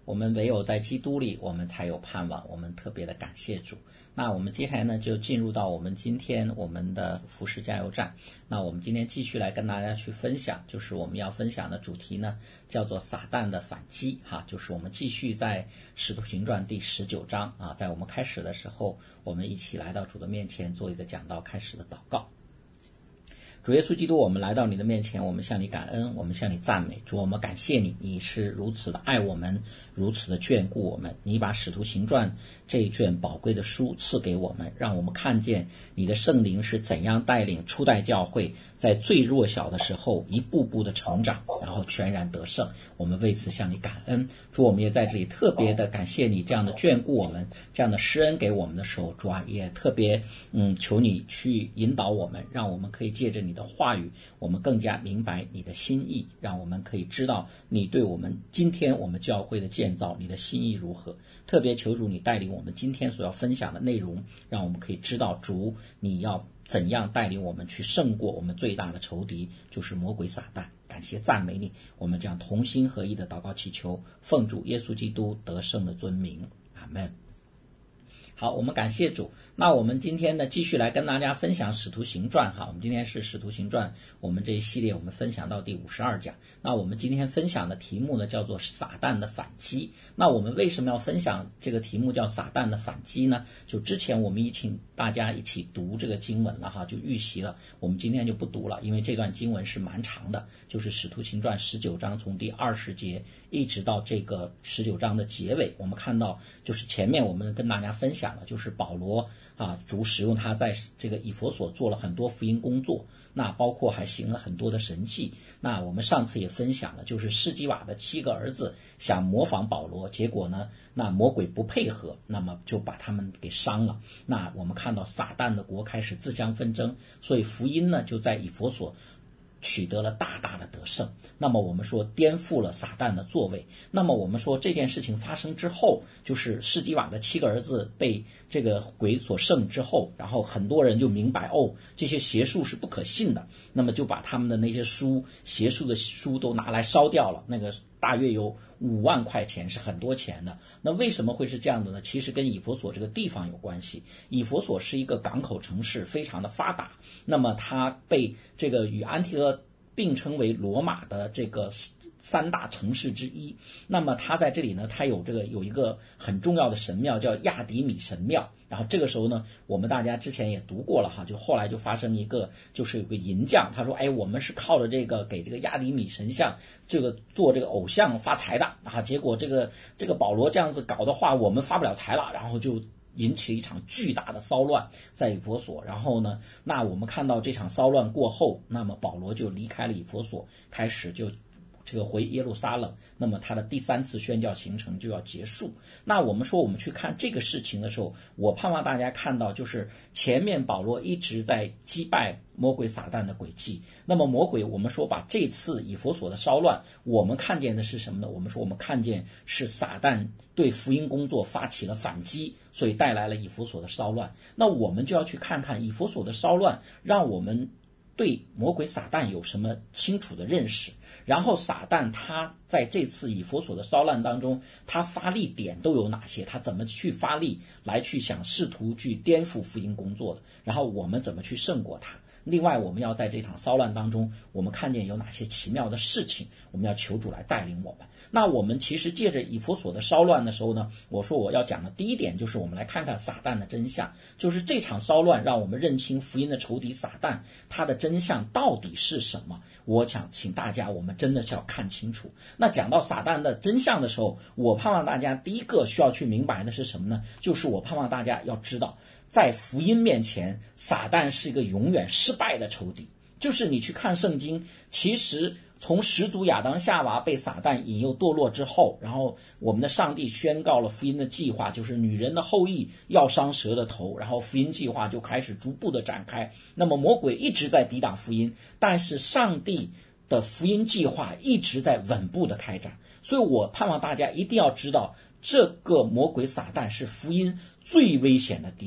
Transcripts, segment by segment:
我们唯有在基督里，我们才有盼望，我们特别的感谢主。那我们接下来呢，就进入到我们今天我们的服事加油站。那我们今天继续来跟大家去分享，就是我们要分享的主题呢，叫做撒旦的反击就是我们继续在使徒行传第19章在我们开始的时候，我们一起来到主的面前做一个讲道开始的祷告。主耶稣基督，我们来到你的面前，我们向你感恩，我们向你赞美。主，我们感谢你，你是如此的爱我们，如此的眷顾我们。你把使徒行传这一卷宝贵的书赐给我们，让我们看见你的圣灵是怎样带领初代教会在最弱小的时候一步步的成长，然后全然得胜。我们为此向你感恩。主，我们也在这里特别的感谢你这样的眷顾我们，这样的施恩给我们的时候，主也特别求你去引导我们，让我们可以借着你的话语，我们更加明白你的心意，让我们可以知道你对我们今天我们教会的建造你的心意如何。特别求主你带领我们今天所要分享的内容，让我们可以知道主你要怎样带领我们去胜过我们最大的仇敌，就是魔鬼撒旦。感谢赞美你，我们这样同心合意的祷告祈求，奉主耶稣基督得胜的尊名，阿们。好，我们感谢主。那我们今天呢，继续来跟大家分享使徒行传我们今天是使徒行传，我们这一系列我们分享到第52讲。那我们今天分享的题目呢，叫做撒旦的反击。那我们为什么要分享这个题目叫撒旦的反击呢？就之前我们请大家一起读这个经文了就预习了，我们今天就不读了，因为这段经文是蛮长的，就是使徒行传19章从第20节一直到这个19章的结尾。我们看到就是前面我们跟大家分享了，就是保罗主使用他在这个以弗所做了很多福音工作，那包括还行了很多的神迹。那我们上次也分享了，就是士基瓦的7个儿子想模仿保罗，结果呢，那魔鬼不配合，那么就把他们给伤了。那我们看到撒旦的国开始自相纷争，所以福音呢就在以弗所取得了大大的得胜。那么我们说颠覆了撒旦的座位。那么我们说这件事情发生之后，就是士基瓦的7个儿子被这个鬼所胜之后，然后很多人就明白这些邪术是不可信的，那么就把他们的那些书，邪术的书都拿来烧掉了，那个大约有5万块钱，是很多钱的。那为什么会是这样的呢？其实跟以弗所这个地方有关系。以弗所是一个港口城市，非常的发达，那么它被这个与安提阿并称为罗马的这个3大城市之一。那么它在这里呢，它有一个很重要的神庙叫亚底米神庙。然后这个时候呢，我们大家之前也读过了就后来就发生一个，就是有个银匠，他说我们是靠着这个给这个亚底米神像做这个偶像发财的结果这个保罗这样子搞的话，我们发不了财了，然后就引起了一场巨大的骚乱在以弗所。然后呢，那我们看到这场骚乱过后，那么保罗就离开了以弗所，开始就回耶路撒冷，那么他的第3次宣教行程就要结束。那我们说我们去看这个事情的时候，我盼望大家看到就是前面保罗一直在击败魔鬼撒旦的诡计。那么魔鬼我们说把这次以弗所的骚乱，我们看见的是什么呢？我们说我们看见是撒旦对福音工作发起了反击，所以带来了以弗所的骚乱。那我们就要去看看以弗所的骚乱让我们对魔鬼撒旦有什么清楚的认识，然后撒旦他在这次以弗所的骚乱当中，他发力点都有哪些，他怎么去发力来去想试图去颠覆福音工作的，然后我们怎么去胜过他。另外我们要在这场骚乱当中，我们看见有哪些奇妙的事情，我们要求主来带领我们。那我们其实借着以弗所的骚乱的时候呢，我说我要讲的第一点就是我们来看看撒旦的真相，就是这场骚乱让我们认清福音的仇敌撒旦他的真相到底是什么。我想请大家我们真的是要看清楚。那讲到撒旦的真相的时候，我盼望大家第一个需要去明白的是什么呢？就是我盼望大家要知道，在福音面前，撒旦是一个永远失败的仇敌。就是你去看圣经，其实从始祖亚当夏娃被撒旦引诱堕落之后，然后我们的上帝宣告了福音的计划，就是女人的后裔要伤蛇的头，然后福音计划就开始逐步的展开。那么魔鬼一直在抵挡福音，但是上帝的福音计划一直在稳步的开展。所以我盼望大家一定要知道，这个魔鬼撒旦是福音最危险的敌人。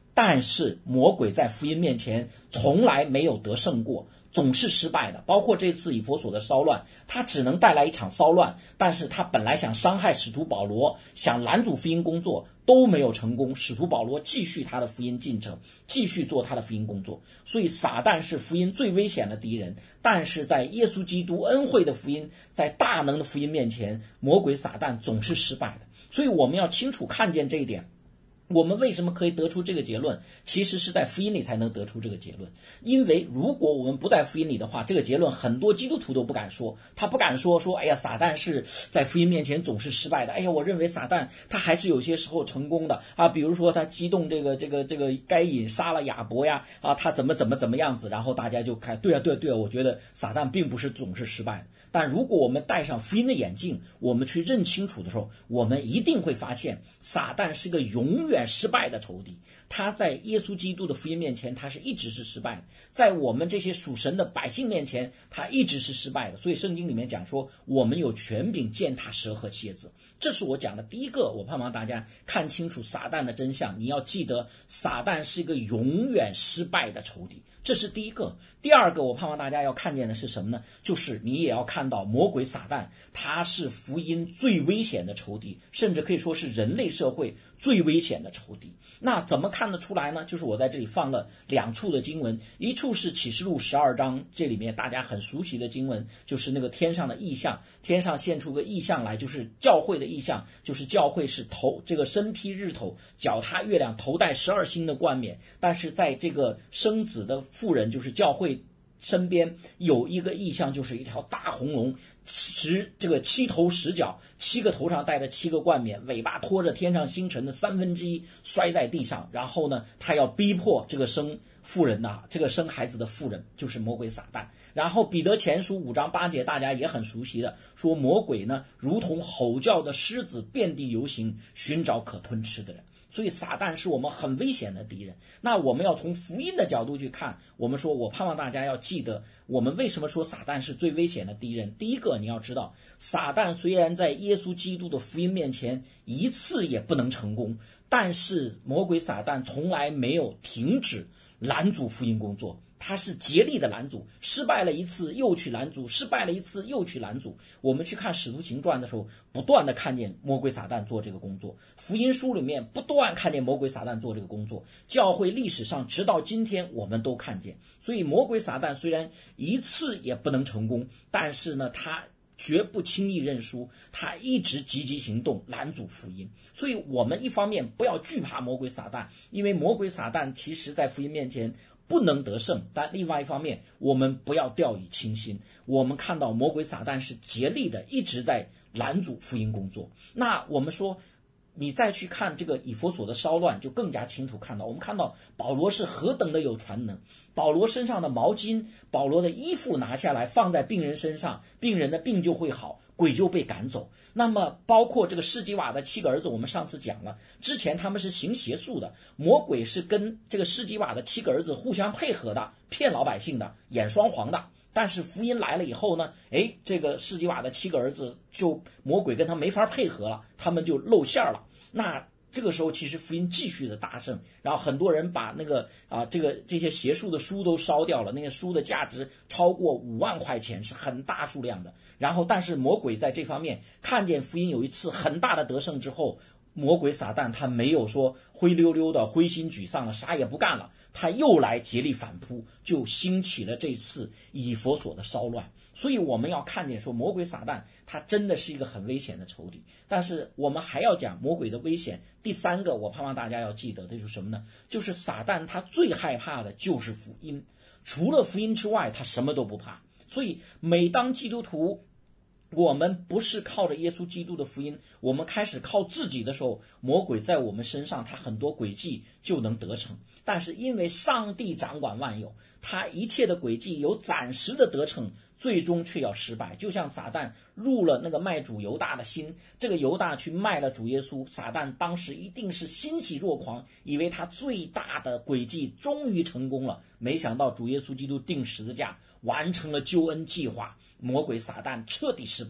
但是魔鬼在福音面前从来没有得胜过，总是失败的。包括这次以弗所的骚乱，他只能带来一场骚乱，但是他本来想伤害使徒保罗，想拦阻福音工作，都没有成功。使徒保罗继续他的福音进程，继续做他的福音工作。所以撒旦是福音最危险的敌人，但是在耶稣基督恩惠的福音，在大能的福音面前，魔鬼撒旦总是失败的。所以我们要清楚看见这一点。我们为什么可以得出这个结论？其实是在福音里才能得出这个结论。因为如果我们不在福音里的话，这个结论很多基督徒都不敢说。他不敢说哎呀，撒旦是在福音面前总是失败的。哎呀，我认为撒旦他还是有些时候成功的啊，比如说他激动这个该隐杀了亚伯呀，啊，他怎么样子，然后大家就看对啊，我觉得撒旦并不是总是失败的。但如果我们戴上福音的眼镜，我们去认清楚的时候，我们一定会发现撒旦是个永远失败的仇敌。他在耶稣基督的福音面前，他是一直是失败的，在我们这些属神的百姓面前，他一直是失败的。所以圣经里面讲说，我们有权柄践踏蛇和蝎子。这是我讲的第一个，我盼望大家看清楚撒旦的真相。你要记得，撒旦是一个永远失败的仇敌，这是第一个。第二个，我盼望大家要看见的是什么呢？就是你也要看到魔鬼撒旦，他是福音最危险的仇敌，甚至可以说是人类社会最危险的仇敌。那怎么看得出来呢？就是我在这里放了两处的经文，一处是启示录12章，这里面大家很熟悉的经文，就是那个天上的异象，天上现出个异象来，就是教会的异象，就是教会是头这个身披日头，脚踏月亮，头戴12星的冠冕。但是在这个生子的妇人，就是教会身边有一个异象，就是一条大红龙，7头10脚，7个头上戴着7个冠冕，尾巴拖着天上星辰的1/3摔在地上。然后呢，他要逼迫这个生孩子的妇人，就是魔鬼撒旦。然后彼得前书5章8节大家也很熟悉的，说魔鬼呢如同吼叫的狮子，遍地游行，寻找可吞吃的人。所以撒旦是我们很危险的敌人。那我们要从福音的角度去看，我盼望大家要记得，我们为什么说撒旦是最危险的敌人。第一个，你要知道，撒旦虽然在耶稣基督的福音面前一次也不能成功，但是魔鬼撒旦从来没有停止拦阻福音工作，他是竭力的拦阻，失败了一次又去拦阻，失败了一次又去拦阻。我们去看使徒行传的时候，不断的看见魔鬼撒旦做这个工作，福音书里面不断看见魔鬼撒旦做这个工作，教会历史上直到今天我们都看见。所以魔鬼撒旦虽然一次也不能成功，但是呢，他绝不轻易认输，他一直积极行动，拦阻福音。所以我们一方面不要惧怕魔鬼撒旦，因为魔鬼撒旦其实在福音面前不能得胜，但另外一方面我们不要掉以轻心，我们看到魔鬼撒旦是竭力的一直在拦阻福音工作。那我们说你再去看这个以弗所的骚乱，就更加清楚看到，我们看到保罗是何等的有传能。保罗身上的毛巾，保罗的衣服拿下来放在病人身上，病人的病就会好，鬼就被赶走。那么包括这个士基瓦的7个儿子，我们上次讲了，之前他们是行邪术的，魔鬼是跟这个士基瓦的7个儿子互相配合的，骗老百姓的，演双簧的。但是福音来了以后呢，这个士基瓦的7个儿子就魔鬼跟他没法配合了，他们就露馅了。那这个时候其实福音继续的大胜，然后很多人把那个这些邪术的书都烧掉了，那些书的价值超过5万块钱，是很大数量的。然后但是魔鬼在这方面看见福音有一次很大的得胜之后，魔鬼撒旦他没有说灰溜溜的灰心沮丧了，啥也不干了，他又来竭力反扑，就兴起了这次以弗所的骚乱。所以我们要看见说魔鬼撒旦他真的是一个很危险的仇敌。但是我们还要讲魔鬼的危险。第三个我盼望大家要记得的就是什么呢？就是撒旦他最害怕的就是福音，除了福音之外他什么都不怕。所以每当基督徒我们不是靠着耶稣基督的福音，我们开始靠自己的时候，魔鬼在我们身上他很多诡计就能得逞。但是因为上帝掌管万有，他一切的诡计有暂时的得逞，最终却要失败。就像撒旦入了那个卖主犹大的心，这个犹大去卖了主耶稣，撒旦当时一定是欣喜若狂，以为他最大的诡计终于成功了。没想到主耶稣基督钉十字架，完成了救恩计划，魔鬼撒旦彻底失败。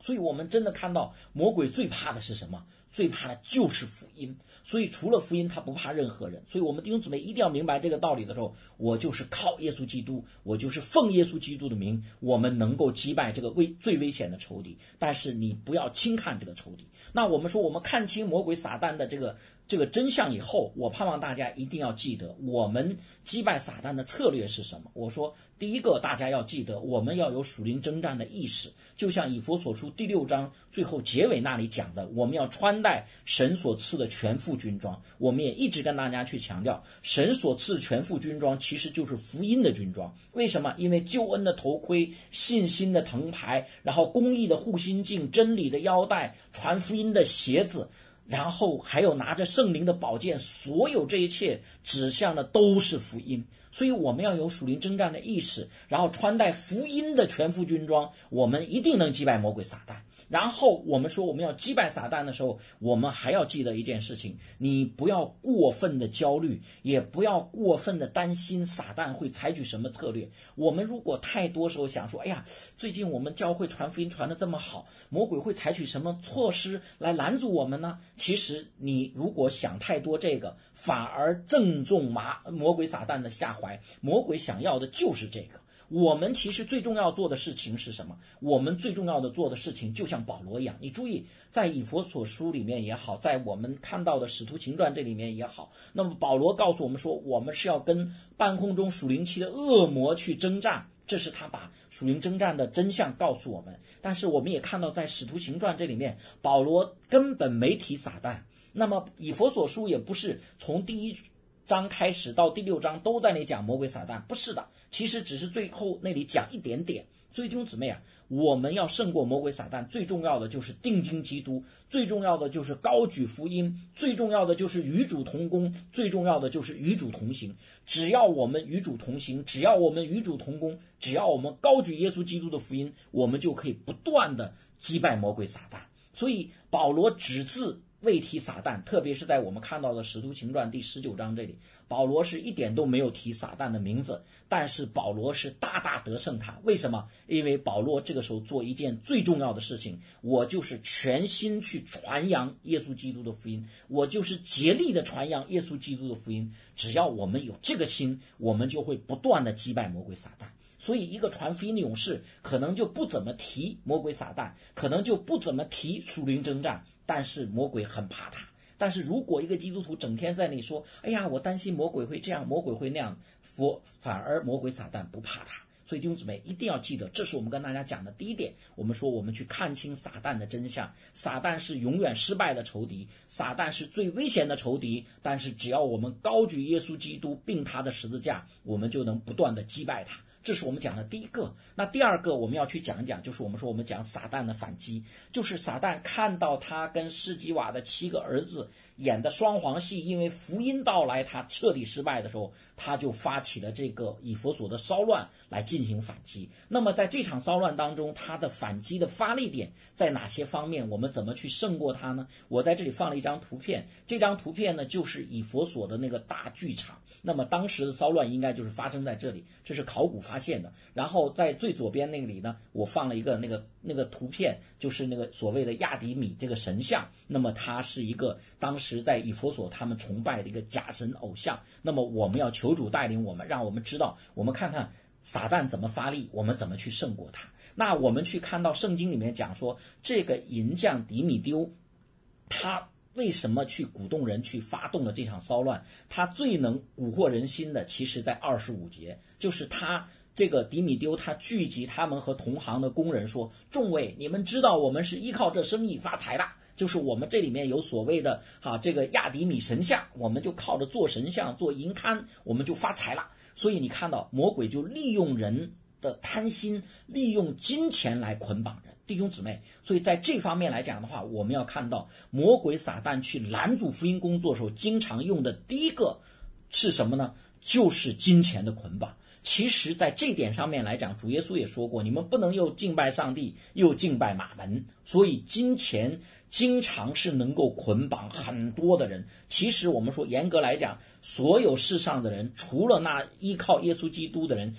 所以我们真的看到魔鬼最怕的是什么？最怕的就是福音。所以除了福音他不怕任何人。所以我们弟兄姊妹一定要明白这个道理的时候，我就是靠耶稣基督，我就是奉耶稣基督的名，我们能够击败这个最危险的仇敌。但是你不要轻看这个仇敌。那我们说我们看清魔鬼撒旦的这个真相以后，我盼望大家一定要记得我们击败撒旦的策略是什么。我说第一个，大家要记得我们要有属灵征战的意识，就像以弗所书第6章最后结尾那里讲的，我们要穿戴神所赐的全副军装。我们也一直跟大家去强调，神所赐的全副军装其实就是福音的军装。为什么？因为救恩的头盔，信心的藤牌，然后公义的护心镜，真理的腰带，传福音的鞋子，然后还有拿着圣灵的宝剑，所有这一切指向的都是福音。所以我们要有属灵征战的意识，然后穿戴福音的全副军装，我们一定能击败魔鬼撒旦。然后我们说我们要击败撒旦的时候，我们还要记得一件事情，你不要过分的焦虑，也不要过分的担心撒旦会采取什么策略。我们如果太多时候想说，哎呀，最近我们教会传福音传得这么好，魔鬼会采取什么措施来拦阻我们呢？其实你如果想太多这个，反而正中魔鬼撒旦的下怀。魔鬼想要的就是这个。我们其实最重要做的事情是什么？我们最重要的做的事情就像保罗一样，你注意在以弗所书里面也好，在我们看到的使徒行传这里面也好，那么保罗告诉我们说，我们是要跟半空中属灵期的恶魔去征战，这是他把属灵征战的真相告诉我们。但是我们也看到在使徒行传这里面，保罗根本没提撒旦。那么以弗所书也不是从第1章开始到第6章都在那里讲魔鬼撒旦，不是的，其实只是最后那里讲一点点。所以弟兄姊妹啊，我们要胜过魔鬼撒旦，最重要的就是定睛基督，最重要的就是高举福音，最重要的就是与主同工，最重要的就是与主同行。只要我们与主同行，只要我们与主同工，只要我们高举耶稣基督的福音，我们就可以不断的击败魔鬼撒旦。所以保罗只字未提撒旦，特别是在我们看到的使徒行传第19章这里，保罗是一点都没有提撒旦的名字，但是保罗是大大得胜他。为什么？因为保罗这个时候做一件最重要的事情，我就是全心去传扬耶稣基督的福音，我就是竭力的传扬耶稣基督的福音。只要我们有这个心，我们就会不断的击败魔鬼撒旦。所以一个传福音的勇士可能就不怎么提魔鬼撒旦，可能就不怎么提属灵征战，但是魔鬼很怕他。但是如果一个基督徒整天在那里说，哎呀，我担心魔鬼会这样，魔鬼会那样，反而魔鬼撒旦不怕他。所以弟兄姊妹一定要记得，这是我们跟大家讲的第一点。我们说我们去看清撒旦的真相，撒旦是永远失败的仇敌，撒旦是最危险的仇敌，但是只要我们高举耶稣基督并他的十字架，我们就能不断的击败他。这是我们讲的第一个。那第二个我们要去讲一讲，就是我们说我们讲撒旦的反击，就是撒旦看到他跟施基瓦的7个儿子演的双簧戏，因为福音到来他彻底失败的时候，他就发起了这个以弗所的骚乱来进行反击。那么在这场骚乱当中，他的反击的发力点在哪些方面？我们怎么去胜过他呢？我在这里放了一张图片，这张图片呢就是以弗所的那个大剧场。那么当时的骚乱应该就是发生在这里，这是考古发现的。然后在最左边那里呢，我放了一个那个图片，就是那个所谓的亚迪米这个神像。那么它是一个当时在以弗所他们崇拜的一个假神偶像。那么我们要求主带领我们，让我们知道，我们看看撒旦怎么发力，我们怎么去胜过他。那我们去看到圣经里面讲说，这个银匠迪米丢，他为什么去鼓动人去发动了这场骚乱？他最能蛊惑人心的，其实在25节，就是他这个迪米丢他聚集他们和同行的工人说，众位，你们知道我们是依靠这生意发财的，就是我们这里面有所谓的这个亚迪米神像，我们就靠着做神像做银龛，我们就发财了。所以你看到魔鬼就利用人的贪心，利用金钱来捆绑人。弟兄姊妹，所以在这方面来讲的话，我们要看到魔鬼撒旦去拦阻福音工作的时候，经常用的第一个是什么呢？就是金钱的捆绑。其实在这点上面来讲，主耶稣也说过，你们不能又敬拜上帝又敬拜马门。所以金钱经常是能够捆绑很多的人。其实我们说严格来讲，所有世上的人，除了那依靠耶稣基督的人，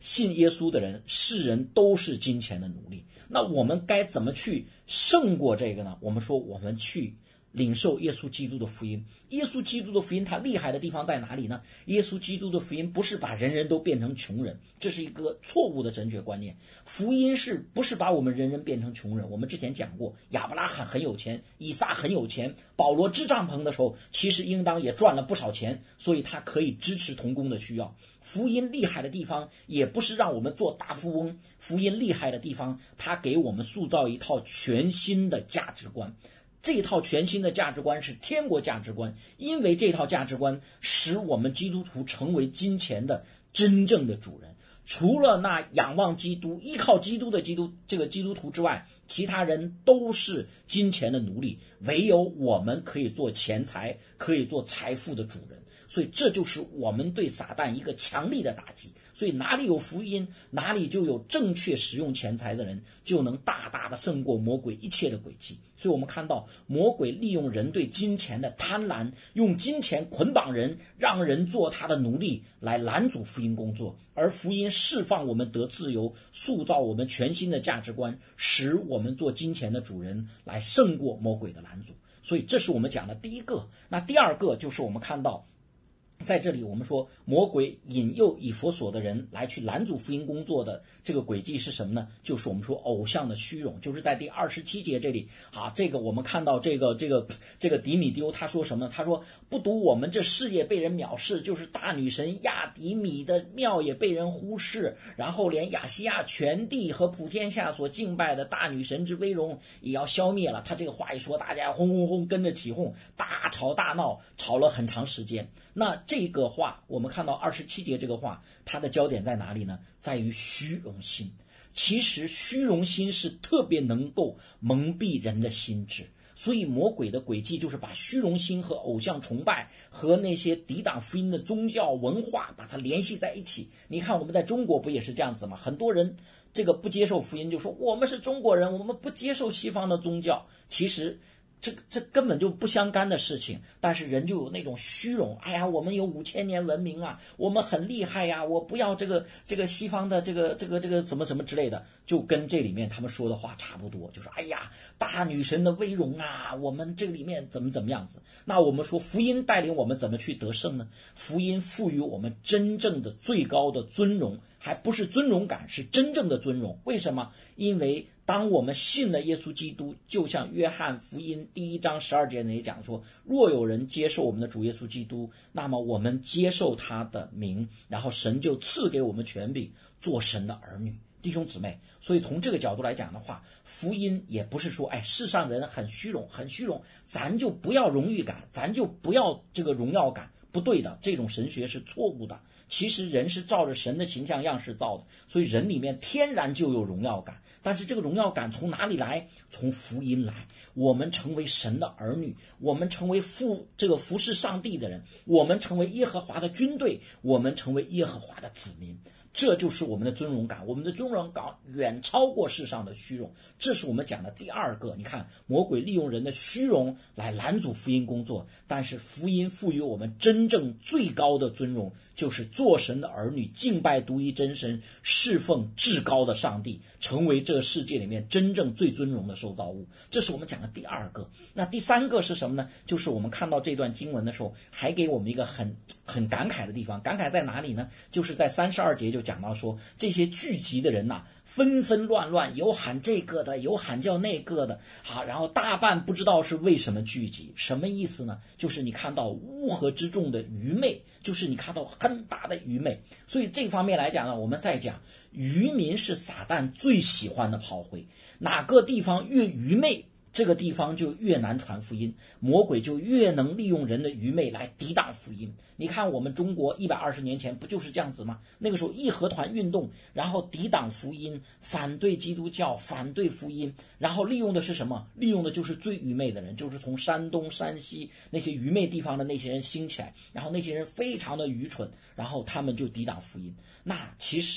信耶稣的人，世人都是金钱的奴隶。那我们该怎么去胜过这个呢？我们说我们去领受耶稣基督的福音。耶稣基督的福音它厉害的地方在哪里呢？耶稣基督的福音不是把人人都变成穷人，这是一个错误的正确观念。福音不是把我们人人变成穷人？我们之前讲过，亚伯拉罕很有钱，以撒很有钱，保罗支帐篷的时候其实应当也赚了不少钱，所以他可以支持同工的需要。福音厉害的地方也不是让我们做大富翁，福音厉害的地方它给我们塑造一套全新的价值观。这套全新的价值观是天国价值观，因为这套价值观使我们基督徒成为金钱的真正的主人。除了那仰望基督、依靠基督的基督徒之外，其他人都是金钱的奴隶，唯有我们可以做钱财，可以做财富的主人。所以这就是我们对撒旦一个强力的打击。所以哪里有福音，哪里就有正确使用钱财的人，就能大大的胜过魔鬼一切的诡计。所以我们看到魔鬼利用人对金钱的贪婪，用金钱捆绑人，让人做他的奴隶，来拦阻福音工作。而福音释放我们得自由，塑造我们全新的价值观，使我们做金钱的主人，来胜过魔鬼的拦阻。所以这是我们讲的第一个。那第二个就是我们看到在这里我们说魔鬼引诱以弗所的人来去拦阻福音工作的这个轨迹是什么呢？就是我们说偶像的虚荣，就是在第27节这里这个我们看到这个迪米丢他说什么？他说不独我们这事业被人藐视，就是大女神亚底米的庙也被人忽视，然后连亚细亚全地和普天下所敬拜的大女神之威荣也要消灭了。他这个话一说，大家轰轰轰跟着起哄，大吵大闹，吵了很长时间。那这个话我们看到27节这个话，它的焦点在哪里呢？在于虚荣心。其实虚荣心是特别能够蒙蔽人的心智，所以魔鬼的诡计就是把虚荣心和偶像崇拜和那些抵挡福音的宗教文化把它联系在一起。你看我们在中国不也是这样子吗？很多人这个不接受福音，就说我们是中国人，我们不接受西方的宗教。其实这根本就不相干的事情，但是人就有那种虚荣，哎呀，我们有5000年文明啊，我们很厉害呀，我不要这个西方的这个什么什么之类的，就跟这里面他们说的话差不多，就是哎呀，大女神的威荣啊，我们这个里面怎么样子。那我们说福音带领我们怎么去得胜呢？福音赋予我们真正的最高的尊荣，还不是尊荣感，是真正的尊荣。为什么？因为当我们信了耶稣基督，就像约翰福音第1章12节那里讲说，若有人接受我们的主耶稣基督，那么我们接受他的名，然后神就赐给我们权柄做神的儿女。弟兄姊妹，所以从这个角度来讲的话，福音也不是说世上人很虚荣，咱就不要荣誉感，咱就不要这个荣耀感，不对的，这种神学是错误的。其实人是照着神的形象样式造的，所以人里面天然就有荣耀感。但是这个荣耀感从哪里来？从福音来。我们成为神的儿女，我们成为服侍上帝的人，我们成为耶和华的军队，我们成为耶和华的子民。这就是我们的尊荣感，我们的尊荣感远超过世上的虚荣。这是我们讲的第二个。你看魔鬼利用人的虚荣来拦阻福音工作，但是福音赋予我们真正最高的尊荣，就是做神的儿女，敬拜独一真神，侍奉至高的上帝，成为这个世界里面真正最尊荣的受造物。这是我们讲的第二个。那第三个是什么呢？就是我们看到这段经文的时候，还给我们一个很感慨的地方。感慨在哪里呢？就是在32节就讲到说，这些聚集的人呐，纷纷乱，有喊这个的，有喊叫那个的，然后大半不知道是为什么聚集。什么意思呢？就是你看到乌合之众的愚昧，就是你看到很大的愚昧。所以这方面来讲呢，我们再讲，愚民是撒旦最喜欢的炮灰，哪个地方越愚昧，这个地方就越难传福音，魔鬼就越能利用人的愚昧来抵挡福音。你看我们中国120年前不就是这样子吗？那个时候义和团运动，然后抵挡福音，反对基督教，反对福音，然后利用的是什么？利用的就是最愚昧的人，就是从山东山西那些愚昧地方的那些人兴起来，然后那些人非常的愚蠢，然后他们就抵挡福音。那其实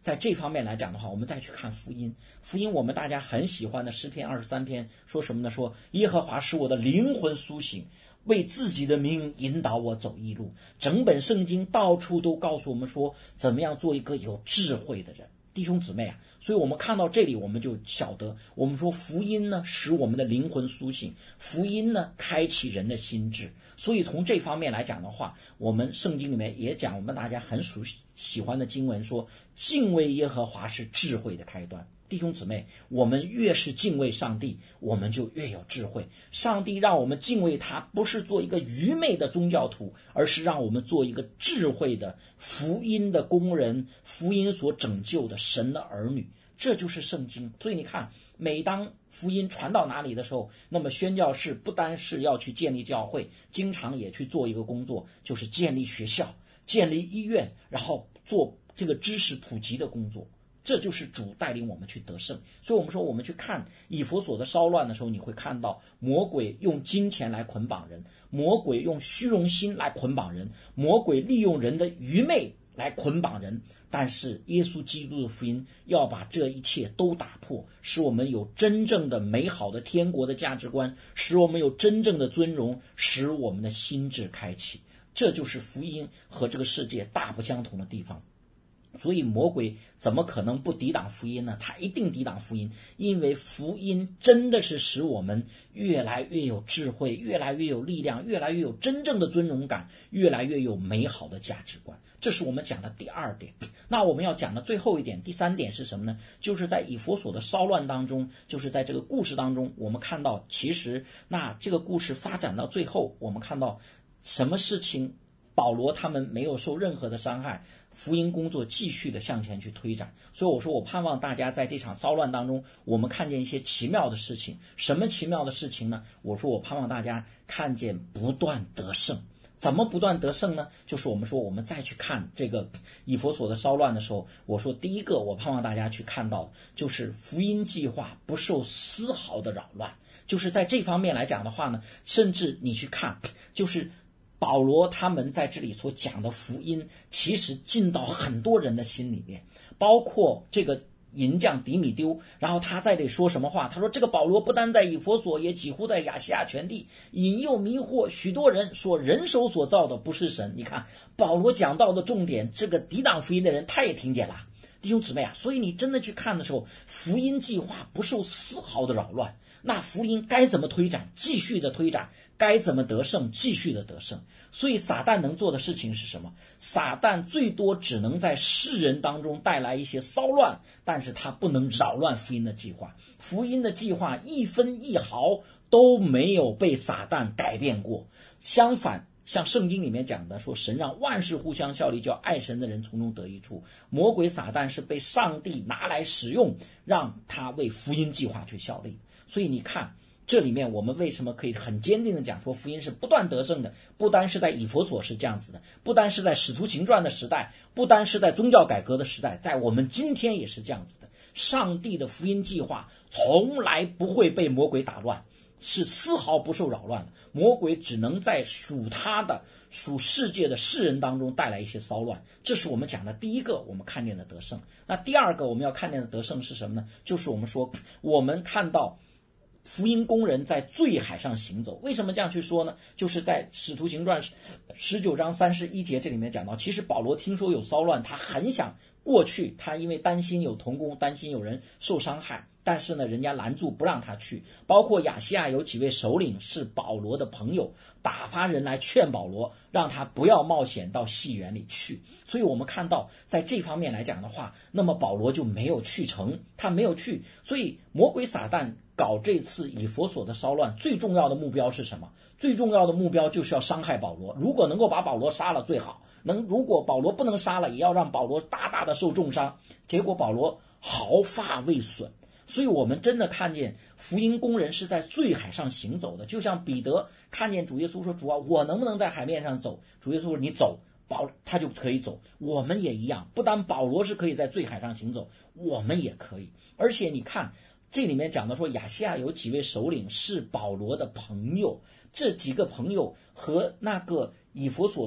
在这方面来讲的话，我们再去看福音，福音我们大家很喜欢的诗篇23篇说什么呢？说耶和华使我的灵魂苏醒，为自己的名引导我走义路。整本圣经到处都告诉我们说，怎么样做一个有智慧的人。弟兄姊妹啊，所以我们看到这里，我们就晓得，我们说福音呢，使我们的灵魂苏醒，福音呢，开启人的心智。所以从这方面来讲的话，我们圣经里面也讲，我们大家很喜欢的经文说，敬畏耶和华是智慧的开端。弟兄姊妹，我们越是敬畏上帝，我们就越有智慧。上帝让我们敬畏他，不是做一个愚昧的宗教徒，而是让我们做一个智慧的福音的工人，福音所拯救的神的儿女。这就是圣经。所以你看，每当福音传到哪里的时候，那么宣教士不单是要去建立教会，经常也去做一个工作，就是建立学校，建立医院，然后做这个知识普及的工作。这就是主带领我们去得胜。所以我们说，我们去看以弗所的骚乱的时候，你会看到魔鬼用金钱来捆绑人，魔鬼用虚荣心来捆绑人，魔鬼利用人的愚昧来捆绑人。但是耶稣基督的福音要把这一切都打破，使我们有真正的美好的天国的价值观，使我们有真正的尊荣，使我们的心智开启。这就是福音和这个世界大不相同的地方。所以魔鬼怎么可能不抵挡福音呢？他一定抵挡福音，因为福音真的是使我们越来越有智慧，越来越有力量，越来越有真正的尊荣感，越来越有美好的价值观。这是我们讲的第二点。那我们要讲的最后一点，第三点是什么呢？就是在以弗所的骚乱当中，就是在这个故事当中，我们看到其实那这个故事发展到最后，我们看到什么事情保罗他们没有受任何的伤害，福音工作继续的向前去推展。所以我说，我盼望大家在这场骚乱当中，我们看见一些奇妙的事情。什么奇妙的事情呢？我说我盼望大家看见不断得胜。怎么不断得胜呢？就是我们说，我们再去看这个以弗所的骚乱的时候，我说第一个我盼望大家去看到，就是福音计划不受丝毫的扰乱。就是在这方面来讲的话呢，甚至你去看，就是保罗他们在这里所讲的福音，其实进到很多人的心里面，包括这个银匠迪米丢，然后他在这里说什么话？他说这个保罗不单在以弗所，也几乎在亚细亚全地引诱迷惑许多人，说人手所造的不是神。你看保罗讲到的重点，这个抵挡福音的人他也听见了。弟兄姊妹啊，所以你真的去看的时候，福音计划不受丝毫的扰乱。那福音该怎么推展，继续的推展，该怎么得胜，继续的得胜。所以撒旦能做的事情是什么？撒旦最多只能在世人当中带来一些骚乱，但是他不能扰乱福音的计划。福音的计划一分一毫都没有被撒旦改变过。相反，像圣经里面讲的说，神让万事互相效力，叫爱神的人从中得益处。魔鬼撒旦是被上帝拿来使用，让他为福音计划去效力。所以你看这里面我们为什么可以很坚定的讲说福音是不断得胜的，不单是在以弗所是这样子的，不单是在使徒行传的时代，不单是在宗教改革的时代，在我们今天也是这样子的。上帝的福音计划从来不会被魔鬼打乱，是丝毫不受扰乱的。魔鬼只能在属世界的世人当中带来一些骚乱。这是我们讲的第一个我们看见的得胜。那第二个我们要看见的得胜是什么呢？就是我们说我们看到福音工人在罪海上行走。为什么这样去说呢？就是在使徒行传19章31节这里面讲到，其实保罗听说有骚乱，他很想过去，他因为担心有同工，担心有人受伤害，但是呢人家拦住不让他去。包括亚细亚有几位首领是保罗的朋友，打发人来劝保罗，让他不要冒险到戏园里去。所以我们看到在这方面来讲的话，那么保罗就没有去成，他没有去。所以魔鬼撒旦搞这次以弗所的骚乱，最重要的目标是什么？最重要的目标就是要伤害保罗。如果能够把保罗杀了最好，如果保罗不能杀了，也要让保罗大大的受重伤。结果保罗毫发未损。所以我们真的看见福音工人是在罪海上行走的。就像彼得看见主耶稣说，主啊，我能不能在海面上走？主耶稣说你走，他就可以走。我们也一样，不但保罗是可以在罪海上行走，我们也可以。而且你看这里面讲的说，亚细亚有几位首领是保罗的朋友，这几个朋友和那个以弗所的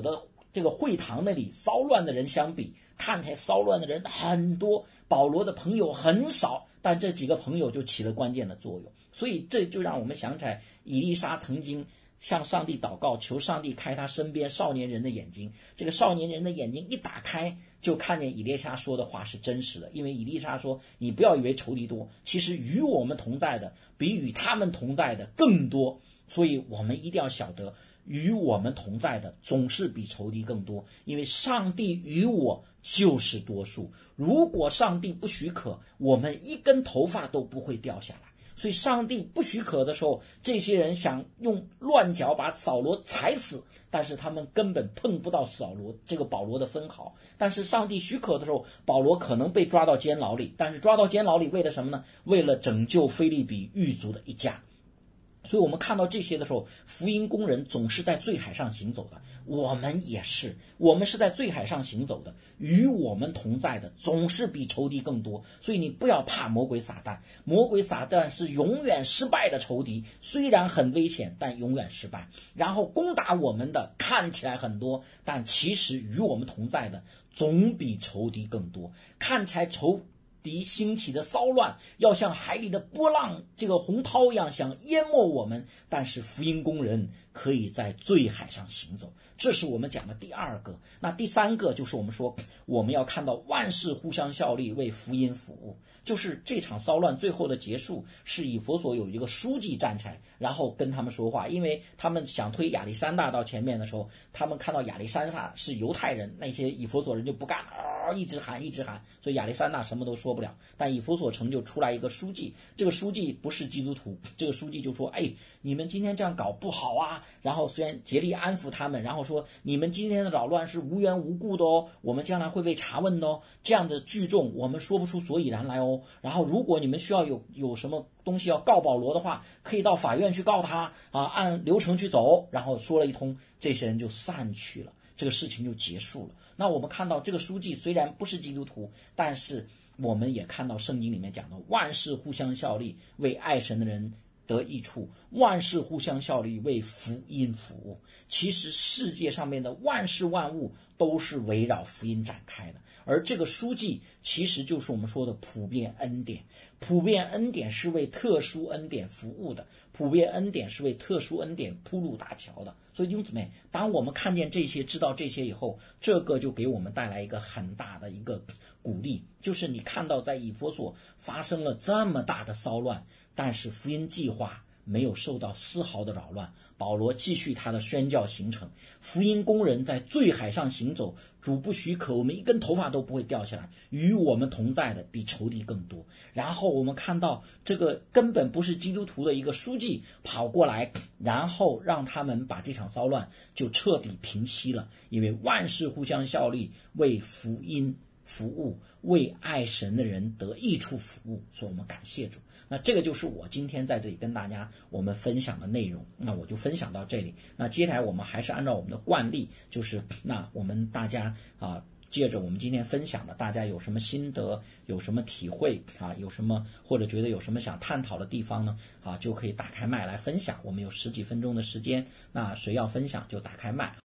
这个会堂那里骚乱的人相比，看起来骚乱的人很多，保罗的朋友很少，但这几个朋友就起了关键的作用。所以这就让我们想起来以利沙曾经向上帝祷告，求上帝开他身边少年人的眼睛。这个少年人的眼睛一打开，就看见以利沙说的话是真实的。因为以利沙说，你不要以为仇敌多，其实与我们同在的比与他们同在的更多。所以我们一定要晓得，与我们同在的总是比仇敌更多，因为上帝与我就是多数。如果上帝不许可，我们一根头发都不会掉下来。所以上帝不许可的时候，这些人想用乱脚把扫罗踩死，但是他们根本碰不到保罗的分毫。但是上帝许可的时候，保罗可能被抓到监牢里，但是抓到监牢里为了什么呢？为了拯救腓立比狱卒的一家。所以我们看到这些的时候，福音工人总是在罪海上行走的，我们也是，我们是在罪海上行走的，与我们同在的总是比仇敌更多。所以你不要怕魔鬼撒旦，魔鬼撒旦是永远失败的仇敌，虽然很危险，但永远失败。然后攻打我们的看起来很多，但其实与我们同在的总比仇敌更多。看起来仇敌兴起的骚乱要像海里的波浪，这个洪涛一样想淹没我们，但是福音工人可以在罪海上行走。这是我们讲的第二个。那第三个就是我们说我们要看到万事互相效力，为福音服务。就是这场骚乱最后的结束是以弗所有一个书记站起来，然后跟他们说话。因为他们想推亚历山大到前面的时候，他们看到亚历山大是犹太人，那些以弗所人就不干了，一直喊，所以亚历山大什么都说不了。但以弗所城就出来一个书记，这个书记不是基督徒，这个书记就说，你们今天这样搞不好啊。然后虽然竭力安抚他们，然后说你们今天的扰乱是无缘无故的哦，我们将来会被查问的哦，这样的聚众我们说不出所以然来哦。然后如果你们需要有什么东西要告保罗的话，可以到法院去告他啊，按流程去走。然后说了一通，这些人就散去了，这个事情就结束了。那我们看到这个书记虽然不是基督徒，但是我们也看到圣经里面讲的万事互相效力，为爱神的人得益处，万事互相效力，为福音服务。其实世界上面的万事万物都是围绕福音展开的，而这个书记其实就是我们说的普遍恩典。普遍恩典是为特殊恩典服务的，普遍恩典是为特殊恩典铺路搭桥的。所以弟兄姊妹，当我们看见这些，知道这些以后，这个就给我们带来一个很大的一个鼓励，就是你看到在以弗所发生了这么大的骚乱，但是福音计划没有受到丝毫的扰乱，保罗继续他的宣教行程，福音工人在罪海上行走，主不许可，我们一根头发都不会掉下来，与我们同在的比仇敌更多。然后我们看到这个根本不是基督徒的一个书记跑过来，然后让他们把这场骚乱就彻底平息了，因为万事互相效力，为福音服务，为爱神的人得益处服务。所以我们感谢主。那这个就是我今天在这里跟大家我们分享的内容，那我就分享到这里。那接下来我们还是按照我们的惯例，就是那我们大家借着我们今天分享的，大家有什么心得，有什么体会有什么或者觉得有什么想探讨的地方呢就可以打开麦来分享。我们有10几分钟的时间，那谁要分享就打开麦。